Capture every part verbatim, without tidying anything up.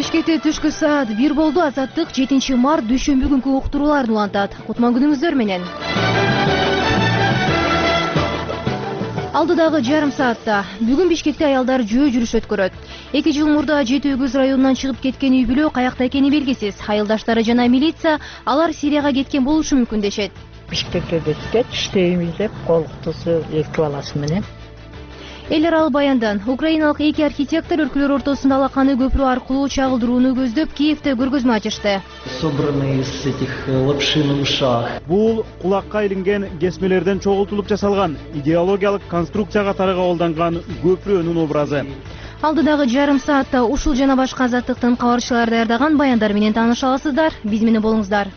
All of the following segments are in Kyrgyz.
Бишкекте түшкү саат бир болду. Азаттык жетинчи март дүйшөмбү күнкү уктурууларын улантат. Кутман күнүңүздөр менен. Алдыдагы жарым саатта бүгүн Бишкекте аялдар жөө жүрүш өткөрөт. эки жыл мурда жети өгүз районунан чыгып кеткен үй бүлө каякта экени белгисиз. Айылдаштары жана милиция алар Сирияга кеткен болушу мүмкүн дешет. Бишкекке кеткен иштейбиз деп колуктусу эки баласы менен. Эл аралык баяндан украиналык эки архитектор өлкөлөр ортосунда алаканы көпүрө аркылуу чагылдырууну көздөп Киевде көргөзмө ачышты. Собранный из этих лапши на ушах. Бул кулакка илинген кесмелерден чогултулуп жасалган идеологиялык конструкция катары кабылданган көпүрөнүн образы. Алдыдагы жарым саатта ушул жана башка азаттыктын кабарчылары даярдаган баяндар менен тааныша аласыздар. Биз менен болуңуздар.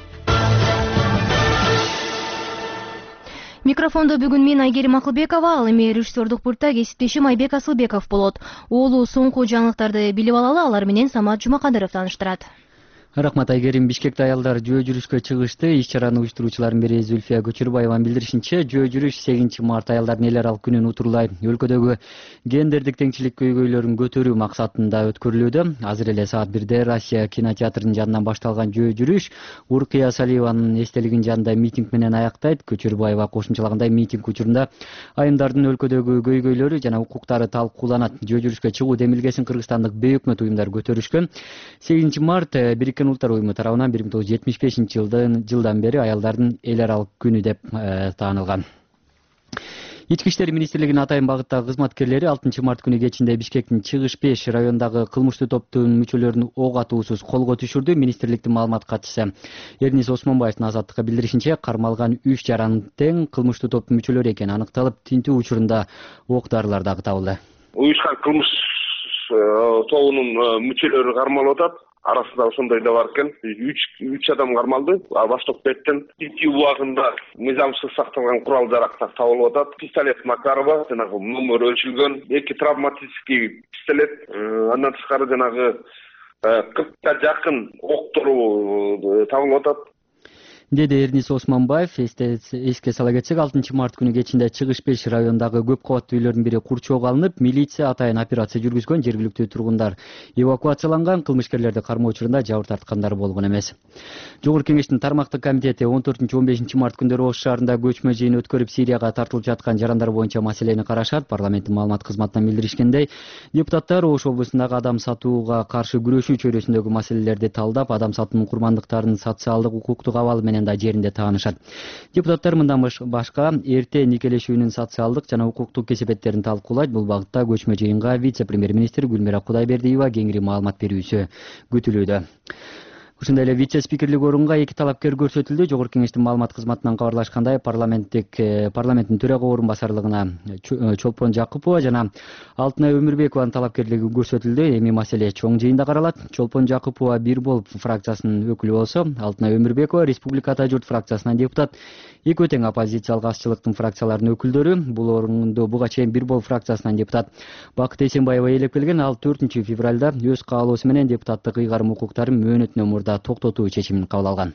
Микрофондо бүгүн мен Айгерим Акылбекова, ал эми режиссердук пультта кесиптешим Айбек Асылбеков болот. Оолу соңку жаңылыктарды билип алалы, алар менен Самат Жумакадыров тааныштырат. Рахмат Айгерим. Бишкекте аялдар жөө жүрүшкө чыгышты. Иш-чараны уюштуруучулардын бири Зүлфия Көчүрбаеванын билдиришинче, жөө жүрүш сегизинчи март аялдардын эл аралык күнүн утурлай өлкөдөгү гендердик теңчилик көйгөйлөрүн көтөрүү максатында өткөрүлүүдө. Азыр эле саат бирде Россия кинотеатрынын жанынан башталган жөө жүрүш Уркия Салиеванын эстелигинин жанында митинг менен аяктайт. Көчүрбаева кошумчалагандай, митинг учурунда айымдардын өлкөдөгү көйгөйлөрү жана укуктары талкууланат. Жөө жүрүшкө чыгуу демилгесин кыргызстандык бейөкмөт уюмдар көтөрүшкөн. сегизинчи март Бириккен Улуттар уюму тарабынан бир миң тогуз жүз жетимиш бешинчи жылдан жылдан бери аялдардын эл аралык күнү деп таанылган. Ички иштер министрлигинин атайын багыттагы кызматкерлери алтынчы март күнү кечинде Бишкектин Чыгыш беш районундагы кылмыштуу топтун мүчөлөрүн ок атуусуз колго түшүрдү. Министрликтин маалымат катчысы Эрнис Осмонбаевдин Азаттыкка билдиришинче, кармалган үч жаран тең кылмыштуу топтун мүчөлөрү экени аныкталып, тинтүү учурунда ок дарылар дагы табылды. Уюшкан кылмыш тобунун мүчөлөрү кармалып атат. Арасында ошондой да бар экен. үч адам кармалды. Восток беттен тинтүү убагында мыйзамсыз сакталган курал жарактар табылып атат. Пистолет Макарова, жанагы номер өлчүлгөн, эки травматический пистолет, андан тышкары жанагы кыркка жакын октор табылып атат. Деди Эрнис Осмонбаев. Эске сала кетсек, алтынчы март күнү кечинде Чыгыш беш районундагы көп кабаттуу үйлөрдүн бири курчоого алынып, милиция атайын операция жүргүзгөн. Жергиликтүү тургундар эвакуацияланган, кылмышкерлерди кармоо учурунда жабыр тарткандар болгон эмес. Жогорку кеңештин тармактык комитети он төртүнчү он бешинчи март күндөрү Ош шаарында көчмө жыйын өткөрүп, Сирияга тартылып жаткан жарандар боюнча маселени карашат. Парламенттин маалымат кызматынан билдиришкендей, депутаттар Ош облусундагы адам сатууга каршы күрөшүү чөйрөсүндөгү маселелерди талдап, адам сатуунун курмандыктарынын социалдык, укуктук абалы менен да жеринде таанышат. Депутаттар мындан башка эрте никелешүүнүн социалдык жана укуктук кесепеттерин талкуулайт. Бул багытта көчмө жыйынга вице-премьер-министр Гүлмира Кудайбердиева кеңири маалымат берүүсү күтүлүүдө. Ушундай эле вице-спикерлик орунга эки талапкер көрсөтүлдү. Жогорку кеңештин маалымат кызматынан кабарлашкандай, парламенттик парламенттин төрага орун басарлыгына Чолпон Жакупова жана Алтынай Өмүрбекованын талапкерлиги көрсөтүлдү. Эми маселе чоң жыйында каралат. Чолпон Жакупова бир болуп фракциясынын өкүлү болсо, Алтынай Өмүрбекова Республика Ата журт фракциясынан депутат. Экөө тең оппозициялык азчылыктын фракцияларынын өкүлдөрү. Бул орунду буга чейин бир болуп фракциясынан депутат Бакыт Эсенбаева ээлеп келген. Ал төртүнчү февралда өз каалоосу менен депутаттык ыйгарым укуктарын мөөнөтүнөн мурда токтотуу чечимин кабыл алган.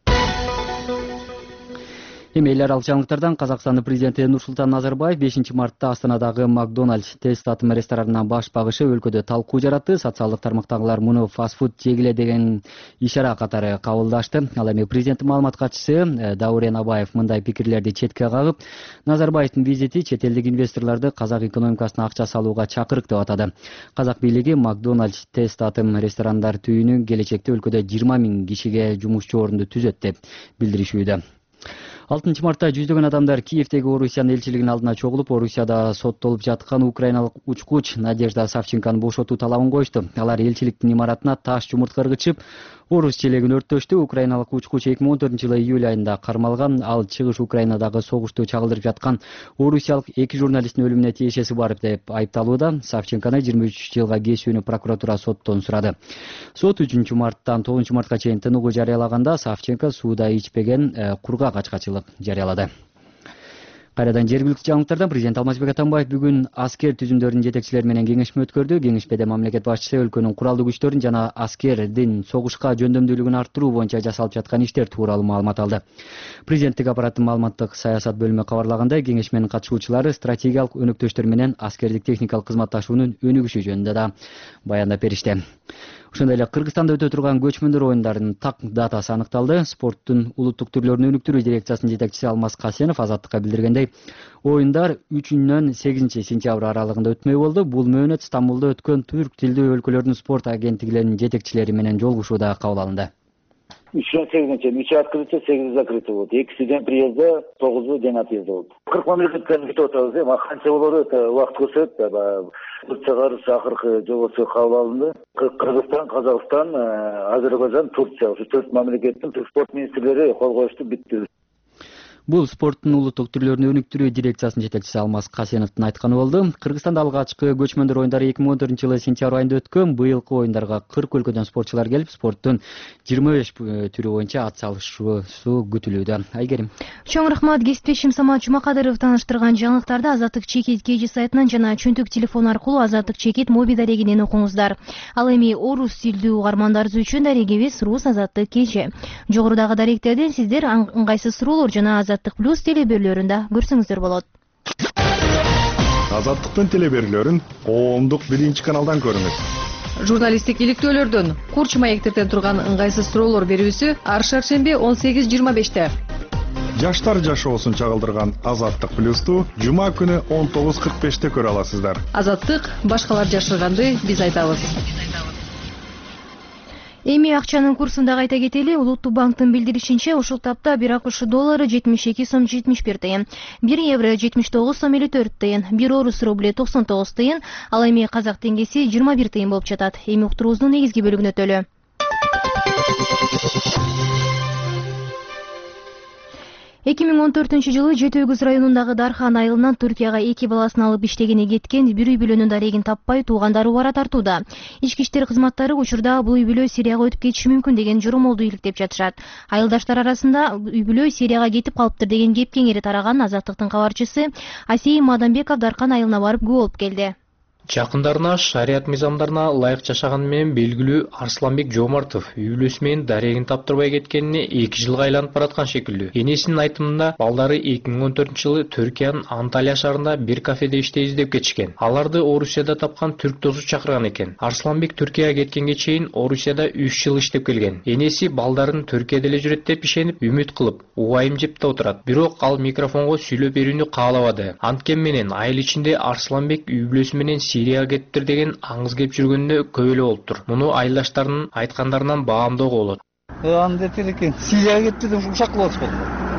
Эми эл аралык жаңылыктардан Казакстандын президенти Нурсултан Назарбаев бешинчи мартта Астанадагы Макдональдс тест атым ресторанына баш багышы өлкөдө талкуу жаратты. Социалдык тармактагылар муну фастфуд жегиле деген ишара катары кабылдашты. Ал эми президенттин маалымат катчысы Даурен Абаев мындай пикирлерди четке кагып, Назарбаевдин визити чет элдик инвесторлорду казак экономикасына акча салууга чакырык деп атады. Казак бийлиги Макдональдс тест атым ресторандар түйүнү келечекте өлкөдө жыйырма миң кишиге жумушчу орунду түзөт деп билдиришүүдө. алтынчы мартта жүздөгөн адамдар Киевдеги Орусиянын элчилигинин алдына чогулуп, Орусияда соттолуп жаткан украиналык учкуч Надежда Савченкону бошотуу талабын коюшту. Алар элчиликтин имаратына таш жумуртка ыргытышып, Орус челегин өрттөштү. Украиналык учкуч эки миң он төртүнчү жылы июль айында кармалган. Ал чыгыш Украинадагы согушту чагылдырып жаткан орусиялык эки журналисттин өлүмүнө тиешеси бар деп айыпталууда. Савченкону жыйырма үч жылга кесүүнү прокуратура соттон сурады. Сот үчүнчү марттан тогузунчу мартка чейин тыныгуу жарыялаганда Савченко сууда ичпеген кургак ачкачылык жарыялады. Кайрадан жергиликтүү жаңылыктардан президент Алмазбек Атамбаев бүгүн аскер түзүмдөрүнүн жетекчилери менен кеңешме өткөрдү. Кеңешмеде мамлекет башчысы өлкөнүн куралдуу күчтөрүн жана аскердин согушка жөндөмдүүлүгүн арттыруу боюнча жасалып жаткан иштер тууралуу маалымат алды. Президенттик аппараттын маалыматтык саясат бөлүмү кабарлагандай, кеңешменин катышуучулары стратегиялык өнөктөштөр менен аскердик техникалык кызматташуунун өнүгүшү жөнүндө да баяндап беришти. Ошондой эле Кыргызстанда өтө турган көчмөндөр оюндарынын так датасы аныкталды. Спорттун улуттук түрлөрүн өнүктүрүү дирекциясынын жетекчиси Алмаз Касенов Азаттыкка билдиргендей, оюндар үчүнөн сегизинчи сентябрь аралыгында өтмөй болду. Бул мөөнөт Стамбулда өткөн түрк тилдүү өлкөлөрдүн спорт агенттиклеринин жетекчилери менен жолугушууда кабыл алынды. үчтөн сегизинчи үч открытие, сегиз закрытие болот. эки студент приезда, тогузу ден отъезда болот. кырк мамлекеттен күтүп атабыз. Эми канча болору убакыт көрсөтөт. Турцияга акыркы жобосу кабыл алынды. Кыргызстан, Казакстан, Азербайжан, Турция ушу төрт мамлекеттин спорт министрлери кол коюшту, бүттү. Бул спорттун улуттук түрлөрүн өнүктүрүү дирекциясынын жетекчиси Алмаз Касеновдун айтканы болду. Кыргызстанда алгачкы көчмөндөр оюндары эки миң он төртүнчү жылы сентябрь айында өткөн. Быйылкы оюндарга кырк өлкөдөн спортчулар келип, спорттун жыйырма беш түрү боюнча ат салышуусу күтүлүүдө. Айгерим. Чоң рахмат. Кесиптешим Самат Жумакадыров тааныштырган жаңылыктарды Азаттык Чекит кей жи сайтынан жана чөнтөк телефон аркылуу Азаттык Чекит моби дарегинен окуңуздар. Ал эми орус тилдүү угармандарыбыз үчүн дарегибиз Рус Азаттык кей жи. Жогорудагы даректерден сиздер ыңгайсыз суроолор жана Азаттык плюс телеберлөрүндө көрсөңүздөр болот. Азаттыктын телеберлөрүн коомдук биринчи каналдан көрүңүз. Журналисттик иликтөөлөрдөн, курч маектерден турган ыңгайсыз суроолор берүүсү ар шаршемби он сегиз жыйырма беште. Жаштар жашоосун чагылдырган Азаттык плюсту жума күнү он тогуз кырк беште көрө аласыздар. Азаттык башкалар жашырганды биз айтабыз. Эми акчанын курсун да кайта кетели. Улуттук банктын билдиришинче, ушул тапта бир АКШ доллары жетимиш эки сом жетимиш бир тыйын, бир евро жетимиш тогуз сом элүү төрт тыйын, бир орус рубли токсон тогуз тыйын, ал эми казак теңгеси жыйырма бир тыйын болуп жатат. Эми уктуруубуздун негизги бөлүгүнө өтөлү. эки миң он төртүнчү жылы Жети Өгүз районундагы Дархан айылынан Түркияга эки баласын алып иштегени кеткен бир үй бүлөнүн дарегин таппай туугандары бара тартууда. Ички иштер кызматтары учурда бул үй бүлө Сирияга өтүп кетиши мүмкүн деген жоромолду иликтеп жатышат. Айылдаштар арасында үй бүлө Сирияга кетип калыптыр деген кеп кеңири тараган. Азаттыктын кабарчысы Асей Мадамбеков Дархан айылына барып күбө болуп келди. Жакындарына шарият мыйзамдарына ылайык жашаганы менен белгилүү Арсланбек Жомартов үй бүлөсү менен дарегин таптырбай кеткенине эки жылга айланып бараткан шекилдүү. Энесинин айтымында балдары эки миң он төртүнчү жылы Түркиянын Анталия шаарында бир кафеде иште издеп кетишкен. Аларды Орусияда тапкан түрк досу чакырган экен. Арсланбек Түркияга кеткенге чейин Орусияда үч жыл иштеп келген. Энеси балдарын Түркияда эле жүрөт деп ишенип, үмүт кылып, убайым жеп отурат. Бирок ал микрофонго сүйлөп берүүнү каалабады. Анткени менен айыл ичинде Арсланбек үй бүлөсү менен Сирияга кеттир деген аңыз кеп жүргөнүнө көп эле болуптур. Муну айылдаштарынын айткандарынан баамдоого болот. Анда экен Сирияга кетти деп ушак кылып атышпайбы?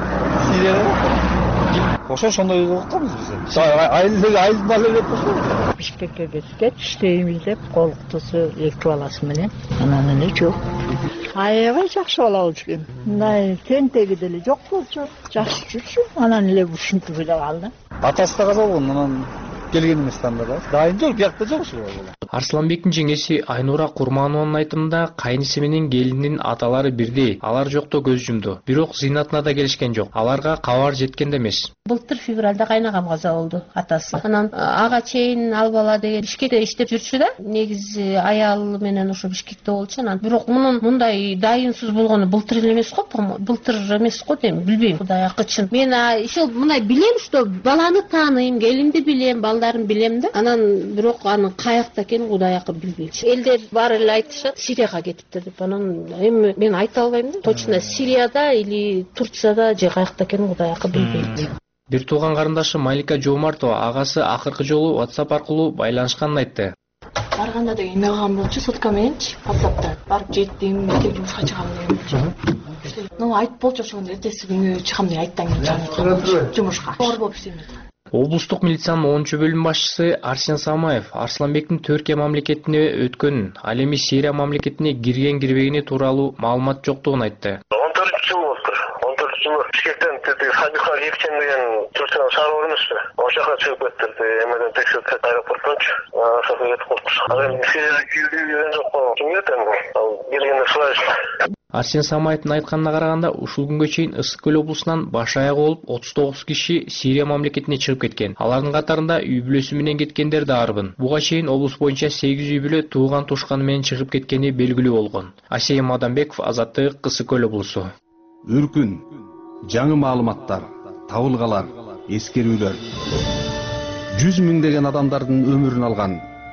Сирияга. Ошо ошондой окуптабыз биз. Айылдык айыл бала деп ошо. Бишкекке кеткеч иштейбиз деп колуктусу эки баласы менен. Анан эле жок. Аябай жакшы бала болчу экен. Мындай тентеги деле жок болчу. Жакшы жүрчү. Анан эле ушинтип эле калды. Атасы да каза болгон, анан келген эмес танда да. Дайын жок, биякта жок ушул. Арсланбектин жеңеси Айнура Курманованын айтымында кайниси менен келиндин аталары бирдей. Алар жокто көз жумду. Бирок зыйнатына да келишкен жок. Аларга кабар жеткен да эмес. Былтыр февралда кайнагам каза болду, атасы. Анан ага чейин ал бала деген Бишкекте иштеп жүрчү да. Негизи аялы менен ошо Бишкекте болчу. Анан бирок мунун мындай дайынсыз болгону былтыр эле эмес го, былтыр эмес го дейм, билбейм. Кудай акычын. Мен ошол мындай билем, что баланы тааныйм, келинди билем, балдарын билем да. Анан бирок анын каякта экенин Кудай акы билбейм. Элдер баары эле айтышат, Сирияга кетиптир деп. Анан эми мен айта албайм да. Точно Сирияда или Турцияда же каякта экенин Кудай акы билбейм. Бир тууган карындашы Малика Жомартова агасы акыркы жолу WhatsApp аркылуу байланышканын айтты. Барганда деген эме кылган болчу, сотка мененчи WhatsApp'та барып жеттим, эртең жумушка чыгам деген болчу. Ну айтып болчу ошондо эртеси күнү чыгам деп айттан кийин жумушка. Оор болуп иштейм. Облустук милициянын онунчу бөлүм башчысы Арсен Самаев Арсланбектин Түркия мамлекетине өткөнүн, ал эми Сирия мамлекетине кирген кирбегени тууралуу маалымат жоктугун айтты. он төртүнчү жыл болуптур. он төртүнчү жылы Бишкектен Садиха Екчен деген Түркиянын шаары эмеспи? Ошол жака чыгып кеттирди. Эмеден текшертип аэропорттончу. Ошого кетип калыптыр. Ал эми Сирияга кирген жок го. Ким кетен бул? Ал келгенде сылайчы. Арсен Самаевдин айтканына караганда, ушул күнгө чейин Ысык көл облусунан баш аягы болуп отуз тогуз киши Сирия мамлекетине чыгып кеткен. Алардын катарында үй бүлөсү менен кеткендер да арбын. Буга чейин облус боюнча сегиз үй бүлө тууган тушканы менен чыгып кеткени белгилүү болгон. Асей Мадамбеков, Азаттык, Ысык көл облусу. Үркүн, жаңы маалыматтар, табылгалар, эскерүүлөр. жүз миңдеген адамдардын өмүрүн алган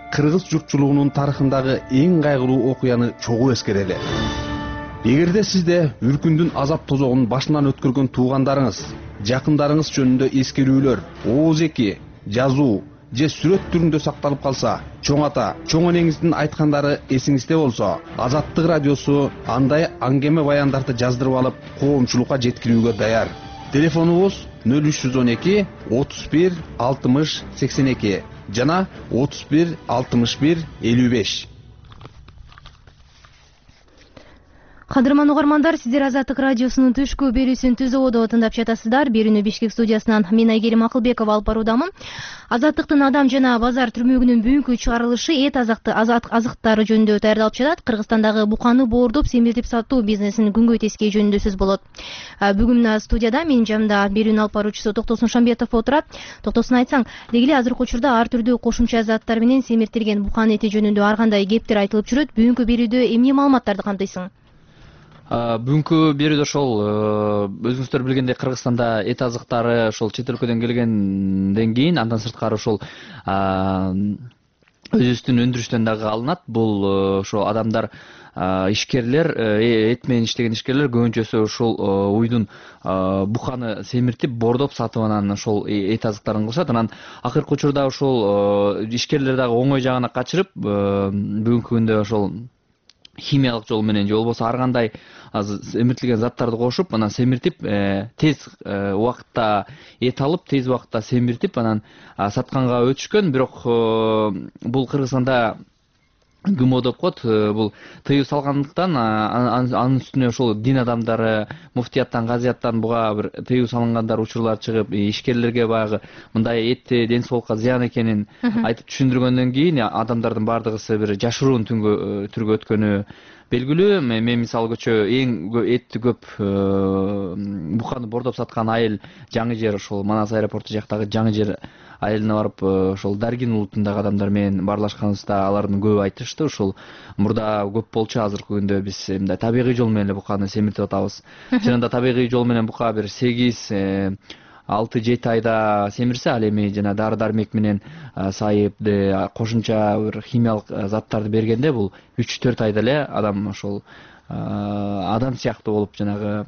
кыргыз журтчулугунун тарыхындагы эң кайгылуу окуяны чогуу эскерели. Эгерде сизде Үркүндүн азап тозогун башынан өткөргөн туугандарыңыз, жакындарыңыз жөнүндө эскерүүлөр, ооз-эки, жазуу же сүрөт түрүндө сакталып калса, чоң ата, чоң энеңиздин айткандары эсиңизде болсо, Азаттык радиосу андай аңгеме баяндарды жаздырып алып, коомчулукка жеткирүүгө даяр. Телефонубуз нөл үч жүз он эки отуз бир алтымыш сексен эки жана отуз бир алтымыш бир элүү беш. Кадырман угармандар, сиздер Азаттык радиосунун түшкү берүүсүн түзүүдө тыңдап жатасыздар. Берүүнү Бишкек студиясынан мен Айгерим Акылбекова алып баруудамын. Азаттыктын Адам жана базар түрмөгүнүн бүгүнкү чыгарылышы эт азыкты азыктары жөнүндө даярдалып жатат. Кыргызстандагы буканы боордоп семиртип сатуу бизнесин күнгөй тескей жөнүндө сөз болот. Бүгүн студияда менин жанымда берүүнүн алып баруучусу Токтосун Шамбетов отурат. Токтосун, айтсаң, деги эле азыркы учурда ар түрдүү кошумча заттар менен семиртилген букан эти жөнүндө ар кандай кептер айтылып жүрөт. Бүгүнкү берүүдө эмне маалыматтарды камтыйсың? Бүгүнкү берүүдө ошол өзүңүздөр билгендей Кыргызстанда эт азыктары ошол чет өлкөдөн келгенден кийин андан сырткары ошол өзүбүздүн өндүрүштөн дагы алынат. Бул ошо адамдар, ишкерлер, эт менен иштеген ишкерлер көбүнчөсү ушул уйдун буканы семиртип, боордоп сатып анан ошол эт азыктарын кылышат. Анан акыркы учурда ошол ишкерлер дагы оңой жагына качырып, бүгүнкү күндө ошол химиялык жол менен же болбосо ар кандай семиртилген заттарды кошуп, анан семиртип, тез убакытта эт алып, тез убакытта семиртип, анан сатканга өтүшкөн. Бирок бул Кыргызстанда гмо деп коет. Бул тыюу салгандыктан анын үстүнө ошол дин адамдары, муфтияттан, казияттан буга бир тыюу салынгандар учурлар чыгып, ишкерлерге баягы мындай этти ден соолукка зыян экенин айтып түшүндүргөндөн кийин адамдардын баардыгысы бир жашыруун түргө өткөнү белгилүү. Мен мисалы көчө эң этти көп буканы боордоп саткан айыл Жаңы Жер, ошол Манас аэропорту жактагы Жаңы Жер айылына барып, ошол Даргин улутундагы адамдар менен баарлашканыбызда алардын көбү айтышты. Ошол мурда көп болчу, азыркы күндө биз мындай табигый жол менен эле буканы семиртип атабыз. Чынында табигый жол менен бука бир сегиз алты жети айда семирсе, ал эми жана дары дармек менен сайып, кошумча бир химиялык заттарды бергенде бул үч төрт айда эле адам ошол адам сыяктуу болуп, жанагы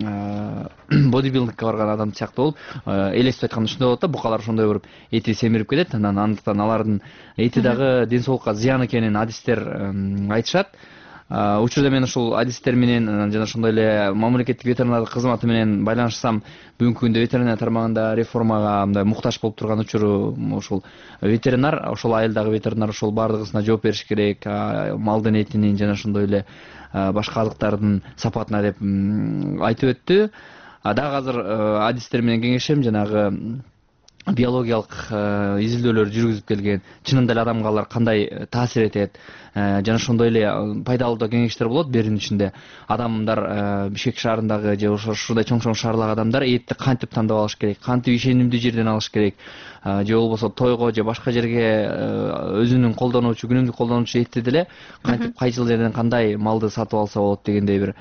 бодибилдингке барган адам сыяктуу болуп, элестип айтканда ушундай болот да, букалар ошондой болуп эти семирип кетет. Анан андыктан алардын эти дагы ден соолукка зыян экенин адистер айтышат. Учурда мен ошол адистер менен жана ошондой эле мамлекеттик ветеринардык кызматы менен байланышсам, бүгүнкү күндө ветеринария тармагында реформага мындай муктаж болуп турган учуру ошол ветеринар, ошол айылдагы ветеринар ошол баардыгысына жооп бериш керек, малдын этинин жана ошондой эле башка азыктардын сапатына деп айтып өттү. Дагы азыр адистер менен кеңешем, жанагы биологиялык изилдөөлөр жүргүзүп келген, чынында эле адамга алар кандай таасир этет, жана ошондой эле пайдалуу да кеңештер болот. Берүүнүн ичинде адамдар Бишкек шаарындагы же ушундай чоң чоң шаарлардагы адамдар этти кантип тандап алыш керек, кантип ишенимдүү жерден алыш керек, же болбосо тойго же башка жерге өзүнүн колдонуучу, күнүмдүк колдонуучу этти деле кантип кайсыл жерден кандай малды сатып алса болот дегендей бир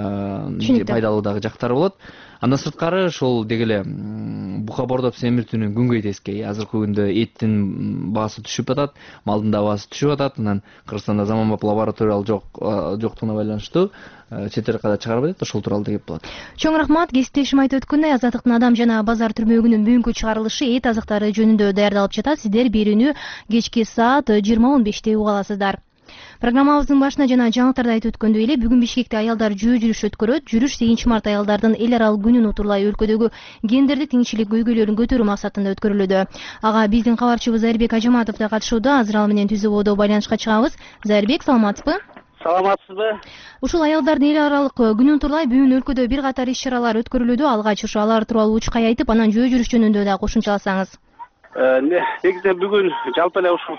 пайдалуу дагы жактары болот. Андан сырткары ошол деги эле бука боордоп семиртүүнүн күнгөй тескей. Азыркы күндө эттин баасы түшүп атат, малдын да баасы түшүп атат. Анан Кыргызстанда заманбап лабораториялар жок жоктугуна байланыштуу чет эле чыгарып атат. Ошол тууралуу деп болот. Чоң рахмат. Кесиптешим айтып өткөндөй, Азаттыктын Адам жана базар түрмөгүнүн бүгүнкү чыгарылышы эт азыктары жөнүндө даярдалып жатат. Сиздер берүүнү кечки саат жыйырма он беште уга аласыздар. Программабыздын башына жана жаңылыктарда айтып өткөндөй эле, бүгүн Бишкекте аялдар жөө жүрүш өткөрөт. Жүрүш сегизинчи март аялдардын эл аралык күнүн утурлай өлкөдөгү гендердик теңчилик көйгөйлөрүн көтөрүү максатында өткөрүлүүдө. Ага биздин кабарчыбыз Зайырбек Ажаматов да катышууда. Азыр ал менен түзүүбодо байланышка чыгабыз. Зайырбек, саламатсызбы? Саламатсызбы? Ушул аялдардын эл аралык күнүн утурлай бүгүн өлкөдө бир катар иш-чаралар өткөрүлүүдө. Алгач ушу алар тууралуу учкай айтып, анан жөө жүрүш жөнүндө да кошумчаласаңыз. Негизинен бүгүн жалпы эле ушул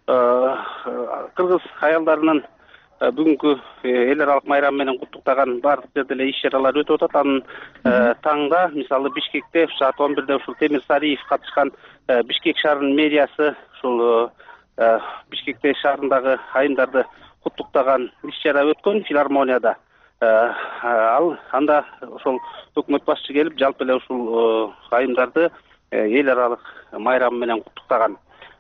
кыргыз аялдарынын бүгүнкү эл аралык майрамы менен куттуктаган баардык жерде эле иш-чаралар өтүп атат. Анын таңда мисалы Бишкекте саат он бирде ушул Темир Сариев катышкан Бишкек шаарынын мэриясы ушул Бишкекте шаарындагы айымдарды куттуктаган иш-чара өткөн филармонияда. Ал анда ошол өкмөт башчы келип, жалпы эле ушул айымдарды эл аралык майрамы менен куттуктаган.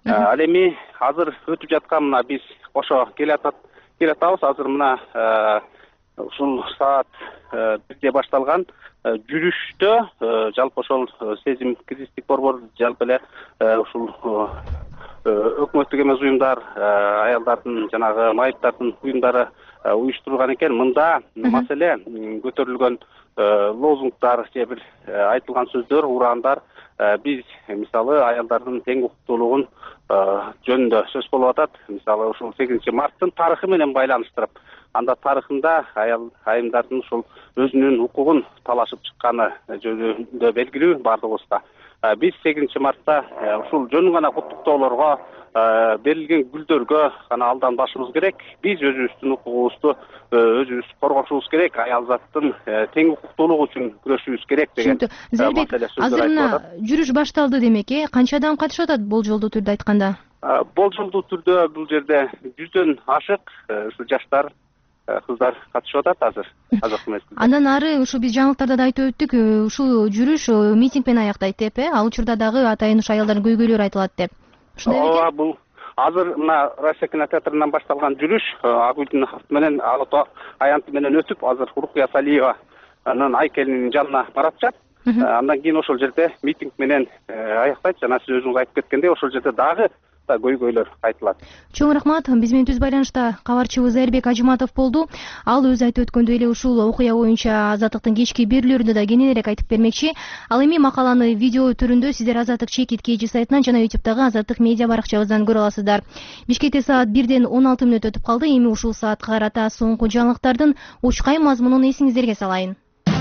Ал эми азыр өтүп жаткан мына биз ошо келатабыз. Азыр мына ушул саат бирде башталган жүрүштө жалпы ошол сезим кризистик борбор жалпы эле ушул өкмөттүк эмес уюмдар, аялдардын жанагы майыптардын уюмдары уюштурулган экен. Мында маселе көтөрүлгөн лозунгдар же бир айтылган сөздөр, ураандар биз мисалы аялдардын тең укуктуулугун жөнүндө сөз болуп атат. Мисалы ушул сегизинчи марттын тарыхы менен байланыштырып, анда тарыхында аял айымдардын ушул өзүнүн укугун талашып чыкканы жөнүндө белгилүү бардыгыбызга. Биз сегизинчи мартта ушул жөн гана куттуктоолорго, берилген гүлдөргө гана алданбашыбыз керек. Биз өзүбүздүн укугубузду өзүбүз коргошубуз керек, аял заттын тең укуктуулугу үчүн күрөшүбүз керек деген маселе сөздөр айтылып атат. Азыр жүрүш башталды демек, э? Канча адам катышып атат болжолдуу түрдө айтканда? Болжолдуу түрдө бул жерде жүздөн ашык ушу жаштар, кыздар катышып атат азыр азыркы мезгилде. Андан ары ушу биз жаңылыктарда да айтып өттүк, ушул жүрүш митинг менен аяктайт деп, э? Ал учурда дагы атайын ушу аялдардын көйгөйлөрү айтылат деп. Ушундай беле? Ооба, бул азыр мына Россия кинотеатрынан башталган жүрүш Ак үйдүн авто менен, Ало аянты менен өтүп, азыр Урукия Салиеванын айкелинин жанына барып жатат. Андан кийин ошол жерде митинг менен аяктайт. Жана сиз өзүңүз айтып кеткендей, ошол жерде дагы көйгөйлөр айтылат. Чоң рахмат. Биз менен түз байланышта кабарчыбыз Эрбек Ажыматов болду. Ал өзү айтып өткөндөй эле ушул окуя боюнча Азаттыктын кечки берүүлөрүндө да кененирээк айтып бермекчи. Ал эми макаланы видео түрүндө сиздер Азаттык Чекит Кж сайтынан жана ютубтагы Азаттык медиа баракчабыздан көрө аласыздар. Бишкекте саат бирден он алты мүнөт өтүп калды. Эми ушул саатка карата соңку жаңылыктардын учкай мазмунун эсиңиздерге салайын.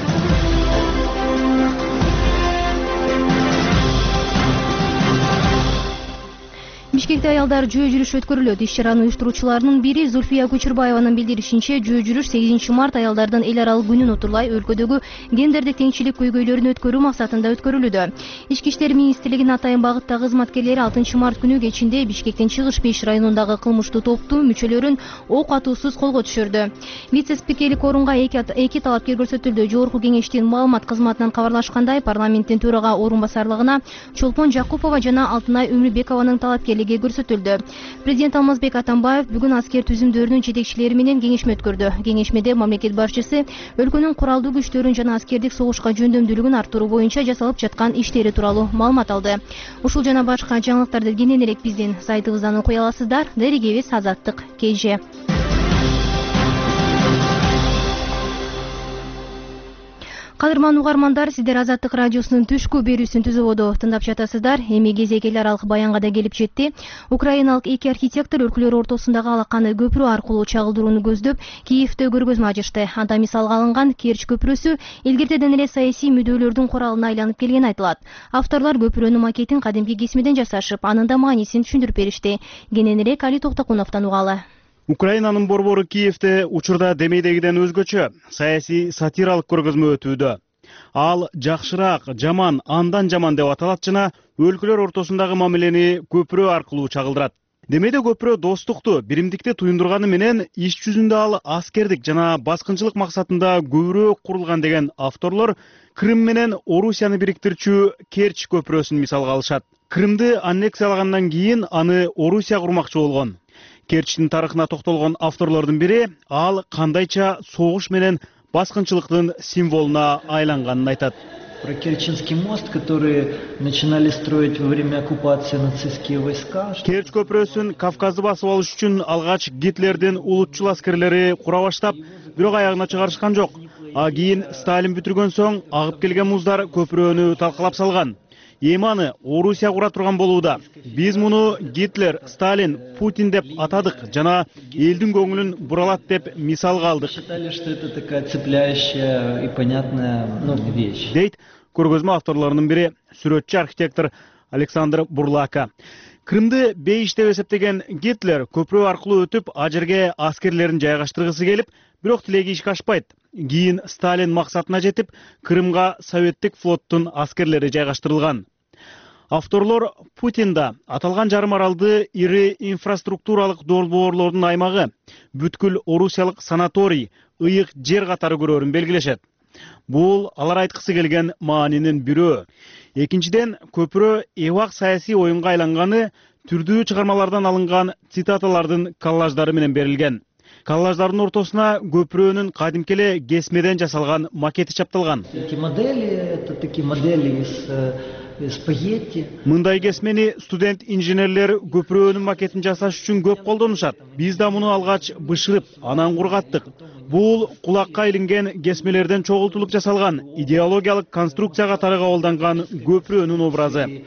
Бишкекте аялдар жөө жүрүш өткөрүлөт. Иш-чаранын уюштуруучуларынын бири Зульфия Көчүрбаеванын билдиришинче, жөө жүрүш сегизинчи март аялдардын эл аралык күнүн утурлай өлкөдөгү гендердик теңчилик көйгөйлөрүн өткөрүү максатында өткөрүлүүдө. Ички иштер министрлигинин атайын багыттагы кызматкерлери алтынчы март күнү кечинде Бишкектин Чыгыш беш районундагы кылмыштуу топтун мүчөлөрүн ок атуусуз колго түшүрдү. Вице-спикерлик орунга эки талапкер көрсөтүлдү. Жогорку кеңештин маалымат кызматынан кабарлашкандай, парламенттин төрага орун басарлыгына Чолпон Жакупова жана Алтынай Өмүрбекованын талапкерлиги көрсөтүлдү. Президент Алмазбек Атамбаев бүгүн аскер түзүмдөрүнүн жетекчилери менен кеңешме өткөрдү. Кеңешмеде мамлекет башчысы өлкөнүн куралдуу күчтөрүн жана аскердик согушка жөндөмдүүлүгүн арттыруу боюнча жасалып жаткан иштери тууралуу маалымат алды. Ушул жана башка жаңылыктарды кененирээк биздин сайтыбыздан окуй аласыздар. Дарегебиз Азаттык Кж. Кадырман угармандар, сиздер Азаттык радиосунун түшкү берүүсүн түзөбодо тыңдап жатасыздар. Эми кезек эл аралык баянга да келип жетти. Украиналык эки архитектор өлкөлөр ортосундагы алаканы көпүрө аркылуу чагылдырууну көздөп, Киевде көргөзмө ачышты. Анда мисалга алынган Керч көпүрөсү илгертеден эле саясий мүдөлөрдүн куралына айланып келгени айтылат. Авторлор көпүрөнүн макетин кадимки кесмеден жасашып, анын да маанисин түшүндүрүп беришти. Кененирээк Али Токтокуновдон угалы. Украинанын борбору Киевде учурда демейдегиден өзгөчө саясий сатиралык көргөзмө өтүүдө. Ал жакшыраак, жаман, андан жаман деп аталат жана өлкөлөр ортосундагы мамилени көпүрө аркылуу чагылдырат. Демейде көпүрө достукту, биримдикти туюндурганы менен иш жүзүндө ал аскердик жана баскынчылык максатында көбүрөөк курулган деген авторлор Крым менен Орусияны бириктирчү Керч көпүрөсүн мисалга алышат. Крымды аннексиялагандан кийин аны Орусия курмакчы болгон. Керчтин тарыхына токтолгон авторлордун бири ал кандайча согуш менен баскынчылыктын символуна айланганын айтат. Про Керченский мост, который начинали строить во время оккупации нацистские войска. Керч көпүрөсүн Кавказды басып алыш үчүн алгач Гитлердин улутчул аскерлери кура баштап, бирок аягына чыгарышкан жок. А кийин Сталин бүтүргөн соң агып келген муздар көпүрөнү талкалап салган. Эми аны Орусия кура турган болууда. Биз муну Гитлер, Сталин, Путин деп атадык жана элдин көңүлүн буралат деп мисалга алдык. Считали, что это такая цепляющая и понятная, ну, вещь. Дейт көргөзмө авторлорунун бири сүрөтчү архитектор Александр Бурлака. Крымды бейиш деп эсептеген Гитлер көпүрө аркылуу өтүп, а жерге аскерлерин жайгаштыргысы келип, бирок тилеги ишке ашпайт. Кийин Сталин максатына жетип, Крымга советтик флоттун аскерлери жайгаштырылган. Авторлор Путинда аталган жарым аралды ири инфраструктуралык долбоорлордун аймагы, бүткүл орусиялык санаторий, ыйык жер катары көрөрүн белгилешет. Бул алар айткысы келген маанинин бирөө. Экинчиден, көпүрө эбак саясий оюнга айланганы түрдүү чыгармалардан алынган цитаталардын коллаждары менен берилген. Коллаждардын ортосуна көпүрөнүн кадимки эле кесмеден жасалган макети чапталган. Эти модели, это такие модели из спагетти. Мындай кесмени студент-инженерлер көпүрөнүн макетин жасаш үчүн көп колдонушат. Биз да муну алгач бышырып, анан кургаттык. Бул кулакка илинген кесмелерден чогултулуп жасалган идеологиялык конструкция катары кабылданган көпүрөнүн образы.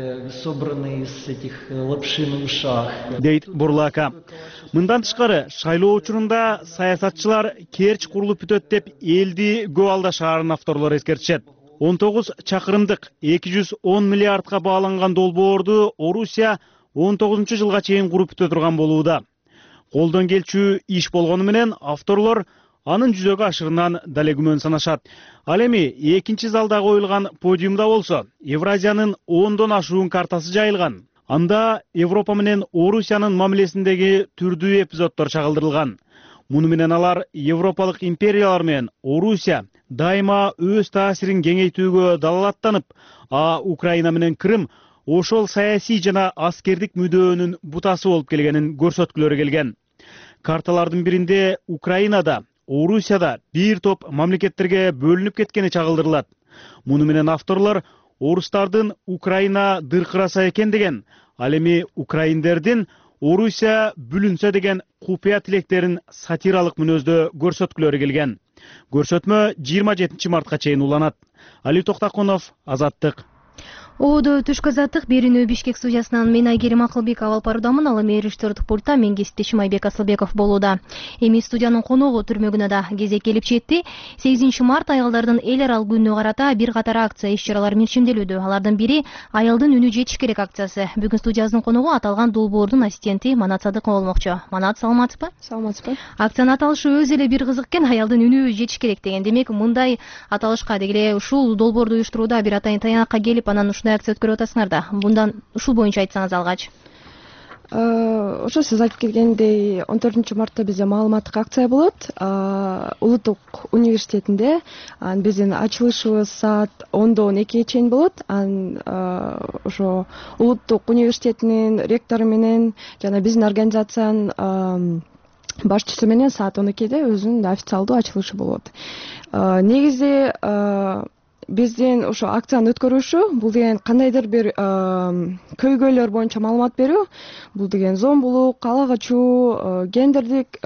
Собраны из этих лапши на ушах. Дейт Бурлака. Мындан тышкары шайлоо учурунда саясатчылар керч курулуп бүтөт деп элди көп алдашаарын авторлор эскертишет. он тогуз чакырымдык эки жүз он миллиардка бааланган долбоорду Орусия он тогузунчу жылга чейин куруп бүтө турган болууда. Колдон келчү иш болгону менен авторлор анын жүзөгө ашырынан дале күмөн санашат. Ал эми экинчи залда коюлган подиумда болсо Евразиянын ондон ашуун картасы жайылган. Анда Европа менен Орусиянын мамилесиндеги түрдүү эпизоддор чагылдырылган. Муну менен алар европалык империялар менен Орусия дайыма өз таасирин кеңейтүүгө далалаттанып, а Украина менен Крым ошол саясий жана аскердик мүдөөнүн бутасы болуп келгенин көрсөткүлөрү келген. Карталардын биринде Украинада, Орусияда бир топ мамлекеттерге бөлүнүп кеткени чагылдырылат. Муну менен авторлор орустардын Украина дыркыраса экен деген, ал эми украиндердин Орусия бүлүнсө деген купуя тилектерин сатиралык мүнөздө көрсөткүлөрү келген. Көрсөтмө жыйырма жетинчи мартка чейин уланат. Али Токтакунов, Азаттык. Оодо түшкү азаттык берүүнү Бишкек студиясынан мен Айгерим Акылбеков алып баруудамын. Ал эми режиссердик пультта мен кесиптешим Айбек Асылбеков болууда. Эми студиянын коногу түрмөгүнө да кезек келип жетти. сегизинчи март аялдардын эл аралык күнүнө карата бир катар акция иш-чаралар мирчимделүүдө. Алардын бири аялдын үнү жетиш керек акциясы. Бүгүн студиябыздын коногу аталган долбоордун ассистенти Манат Садыкова болмокчу. Манат, саламатсызбы? Саламатсызбы. Акциянын аталышы өзү эле бир кызык экен, аялдын үнү жетиш керек деген. Демек, мындай аталышка дегеле ушул долбоорду уюштурууда бир атайын таянакка келип, анан акция өткөрүп атасыңар да. Мындан ушул боюнча айтсаңыз алгач. Ошо сиз айтып келгендей он төртүнчү мартта бизде маалыматтык акция болот. Улуттук университетинде биздин ачылышыбыз саат ондо он экиге чейин болот. Ошо Улуттук университетинин ректору менен жана биздин организациянын башчысы менен саат он экиде өзүнүн официалдуу ачылышы болот. Негизи биздин ошо акцияны өткөрүшү бул деген кандайдыр бир көйгөйлөр боюнча маалымат берүү, бул деген зомбулук, ала качуу, гендердик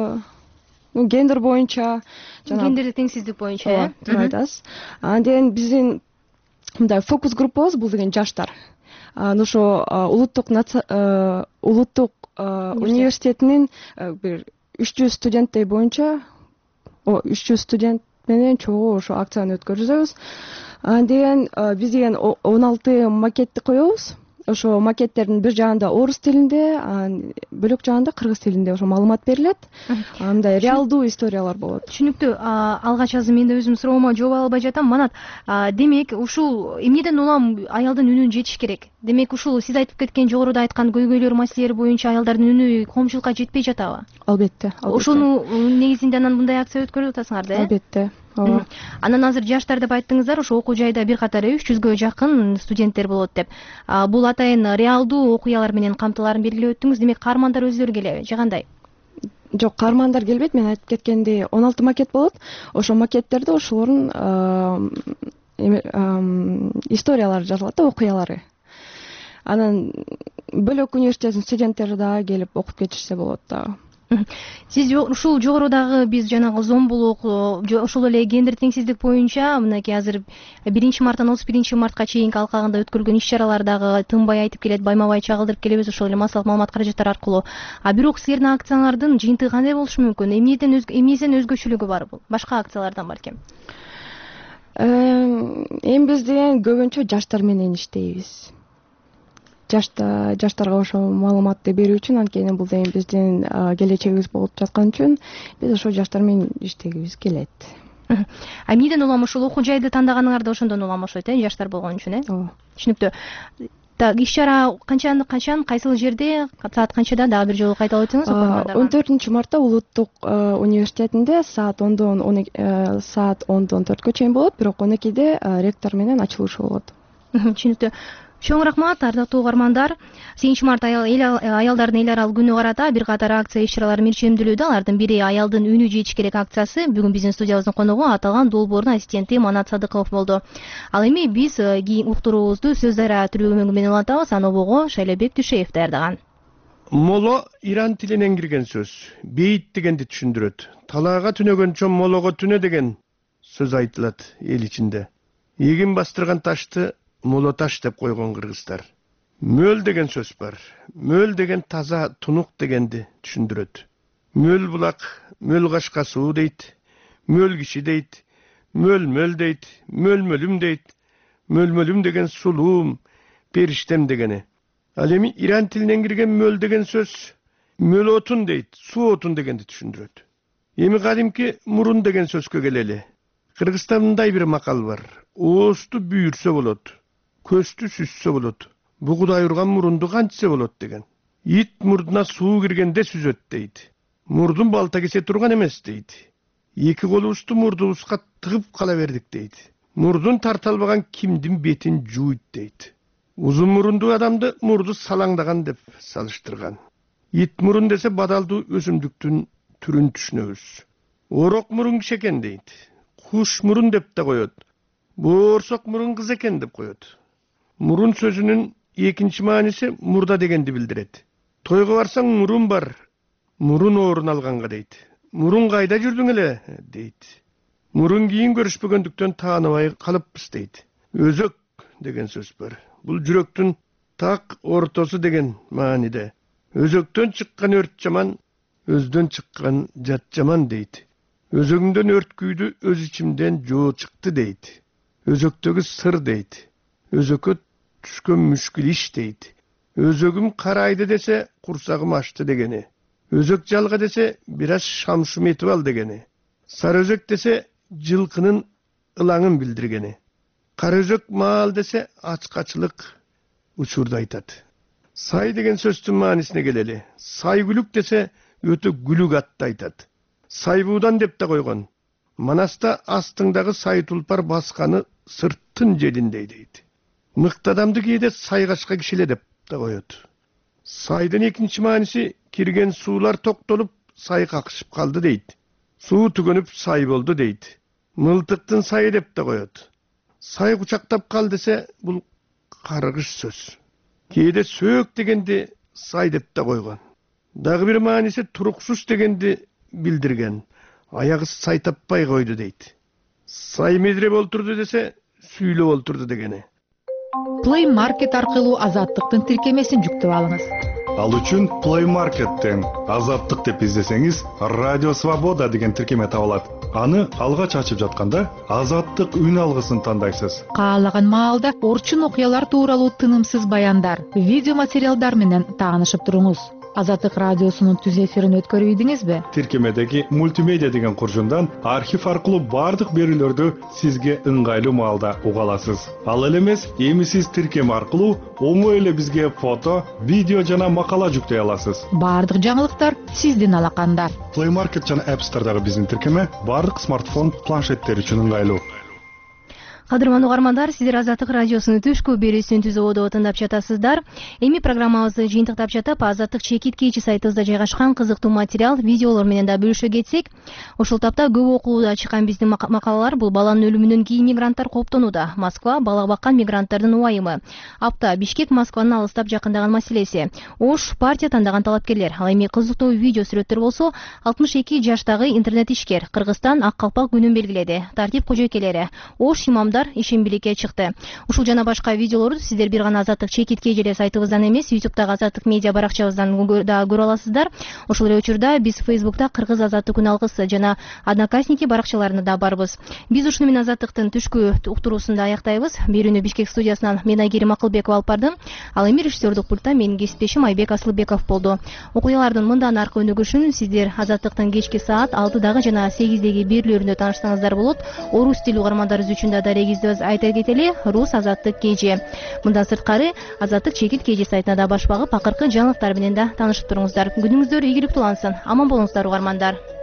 гендер боюнча жана гендердик теңсиздик боюнча, э? Туура айтасыз. Анан биздин мындай фокус группабыз бул деген жаштар. Ошо улуттук улуттук университетинин бир үч жүз студенттей боюнча үч жүз студент менен чогуу ошо акцияны өткөрүзөбүз. Анан деген биз деген он алты макетти коебуз. Ошо макеттердин бир жагында орус тилинде, анан бөлөк жагында кыргыз тилинде ошо маалымат берилет. Андай реалдуу историялар болот. Түшүнүктүү. Алгач азыр мен да өзүм суроомо жооп ала албай жатам. Манат, демек ушул эмнеден улам аялдын үнүн жетиш керек? Демек ушул сиз айтып кеткен жогоруда айткан көйгөйлөр, маселелер боюнча аялдардын үнү коомчулукка жетпей жатабы? Албетте. Ошону негизинде анан мындай акция өткөрүп атасыңар да, э? Албетте. Анан азыр жаштар деп айттыңыздар, ошо окуу жайда бир катары үч жүзгө жакын студенттер болот деп. Бул атайын реалдуу окуялар менен камтылаарын белгилеп өттүңүз. Демек, каармандар өздөрү келеби же кандай? Жок, каармандар келбейт. Мен айтып кеткендей он алты макет болот. Ошо макеттерде ошолордун историялары жазылат да, окуялары. Анан бөлөк университеттин студенттери да келип окуп кетишсе болот да. Сиз ушул жогорудагы биз жанагы зомбулук, ошол эле гендер теңсиздик боюнча мынакей азыр биринчи марттан отуз биринчи мартка чейинки алкагында өткөрүлгөн иш-чаралардагы тынбай айтып келет, байма-бай чагылдырып келебиз ошол эле массалык маалымат каражаттары аркылуу. А бирок силердин акциялардын жыйынтыгы кандай болушу мүмкүн? Эмнеден эмнесинен өзгөчөлүгү бар бул? Башка акциялардан балким. Эми биз деген көбүнчө жаштар менен иштейбиз. Жашта жаштарга ошо маалыматты берүү үчүн, анткени бул деген биздин келечегибиз болуп жаткан үчүн биз ошо жаштар менен иштегибиз келет. А эмнеден улам ушул окуу жайды тандаганыңар да ошондон улам окшойт, э, жаштар болгон үчүн, э? Ооба. Түшүнүктүү. Так, иш-чара канчан качан, кайсыл жерде, саат канчада дагы бир жолу кайталап өтсөңүз? он төртүнчү мартта Улуттук университетинде саат ондон саат ондон төрткө чейин болот, бирок он экиде ректор менен ачылышы болот. Түшүнүктүү. Чоң рахмат, ардактуу угармандар. сегизинчи март аялдардын эл аралык күнүнө карата бир катар акция иш-чаралар мерчемдүүлүүдө. Алардын бири аялдын үнү жетиш керек акциясы. Бүгүн биздин студиябыздын коногу аталган долбоордун ассистенти Манат Садыков болду. Ал эми биз кийин уктуруубузду Сөз Дарыа түрүгү менен улантабыз. Аны обого Шайлебек Түшеев даярдаган. Моло иран тилинен кирген сөз. Бейит дегенди түшүндүрөт. Талаага түнөгөнчө молого түнө деген сөз айтылат эл ичинде. Эгин бастырган ташты моло таш деп койгон кыргыздар. Мөл деген сөз бар. Мөл деген таза тунук дегенди түшүндүрөт. Мөл булак, мөл кашка суу дейт. Мөл киши дейт. Мөл мөл дейт. Мөл мөлүм дейт. Мөл мөлүм деген сулуум, периштем дегени. Ал эми иран тилинен кирген мөл деген сөз мөл отун дейт, суу отун дегенди түшүндүрөт. Эми кадимки мурун деген сөзгө келели. Кыргызстанда мындай бир макал бар. Оосту бүйүрсө болот, көстү сүзсө болот. Бугудай урган мурунду канчсе болот деген. Ит мурдуна суу киргенде сүзөт дейт. Мурдун балта кесе турган эмес дейт. Эки колубузду мурдубузга тыгып кала бердик дейт. Мурдун тарта албаган кимдин бетин жууйт дейт. Узун мурунду адамды мурду салаңдаган деп салыштырган. Ит мурун десе бадалдуу өсүмдүктүн түрүн түшүнөбүз. Орок мурун киши экен дейт. Куш мурун деп да коет. Боорсок мурун кыз экен деп коет. Мурун сөзүнүн экинчи мааниси мурда дегенди билдирет. Тойго барсаң мурун бар, мурун орун алганга дейт. Мурун кайда жүрдүң эле дейт. Мурун кийин көрүшпөгөндүктөн тааныбай калыппыз дейт. Өзөк деген сөз бар. Бул жүрөктүн так ортосу деген мааниде. Өзөктөн чыккан өрт жаман, өздөн чыккан жат жаман дейт. Өзөгүңдөн өрт күйдү өз ичимден жоо чыкты дейт. Өзөктөгү сыр дейт. Өзөккө түшкөн мүшкүл иш дейт. Өзөгүм карайды десе курсагым ачты дегени. Өзөк жалга десе бир аз шамшым этип ал дегени. Сары өзөк десе жылкынын ылаңын билдиргени. Кара өзөк маал десе ачкачылык учурду айтат. Сай деген сөздүн маанисине келели. Сай күлүк десе өтө күлүк атты айтат. Сайбуудан деп да койгон. Манаста астыңдагы сай тулпар басканы сырттын желиндей дейт. Мыкты адамды кээде сайгачка кишиле деп да коет. Сайдын экинчи мааниси кирген суулар токтолуп сай какшып калды дейт. Суу түгөнүп сай болду дейт. Мылтыктын сайы деп да коет. Сай кучактап кал десе бул каргыш сөз. Кээде сөөк дегенди сай деп да койгон. Дагы бир мааниси туруксуз дегенди билдирген. Аягы сай таппай койду дейт. Сай медиреп олтурду десе сүйлөп олтурду дегени. Play Market аркылуу азаттыктын тиркемесин жүктөп алыңыз. Ал үчүн Play Market'тен азаттык деп издесеңиз, Радио Свобода деген тиркеме табылат. Аны алгач ачып жатканда азаттык үн алгысын тандайсыз. Каалаган маалда орчун окуялар тууралуу тынымсыз баяндар, видео материалдар менен таанышып туруңуз. Азаттык радиосунун түз эфирин өткөрүп ийдиңизби? Тиркемедеги мультимедиа деген куржундан архив аркылуу бардык берүүлөрдү сизге ыңгайлуу маалда уга аласыз. Ал эле эмес, эми сиз тиркеме аркылуу оңой эле бизге фото, видео жана макала жүктөй аласыз. Бардык жаңылыктар сиздин алаканда. Play Market жана App Store'дагы биздин тиркеме бардык смартфон, планшеттер үчүн ыңгайлуу. Кадырман угармандар, сиздер Азаттык радиосунун түшкү берүүсүн түзүүгө тыңдап жатасыздар. Эми программабызды жыйынтыктап жатып, Азаттык чекит кечи сайтыбызда жайгашкан кызыктуу материал, видеолор менен да бөлүшө кетсек, ушул тапта көп окууда чыккан биздин макалалар бул баланын өлүмүнөн кийин мигранттар кооптонууда. Москва бала баккан мигранттардын убайымы. Апта Бишкек Москваны алыстап жакындаган маселеси. Ош партия тандаган талапкерлер. Ал эми кызыктуу видео сүрөттөр болсо, алтымыш эки жаштагы интернет ишкер Кыргызстан ак калпак күнүн белгиледи. Тартип кожойкелери. Ош имамдар ишембиликке чыкты. Ушул жана башка видеолорду сиздер бир гана Азаттык чекит кежеле сайтыбыздан эмес, YouTube'дагы Азаттык медиа баракчабыздан да көрө аласыздар. Ошол эле учурда биз Facebook'та Кыргыз Азаттык күн алгысы жана Одноклассники баракчаларында да барбыз. Биз ушуну менен Азаттыктын түшкү уктуруусунда аяктайбыз. Берүүнү Бишкек студиясынан мен Айгерим Акылбекова алып бардым. Ал эми режиссердук пультта менин кесиптешим Айбек Асылбеков болду. Окуялардын мындан аркы өнүгүшүн сиздер Азаттыктын кечки саат алтыдагы жана сегиздеги берүүлөрүндө таанышсаңыздар болот. Орус тили угармандарыбыз үчүн да дарегиздебиз айта кетели, Рус Азаттык кежи. Мындан сырткары Азаттык чекит кежи сайтына да баш багып, акыркы жаңылыктар менен да таанышып туруңуздар. Күнүңүздөр ийгиликтүү улансын. Аман болуңуздар угармандар.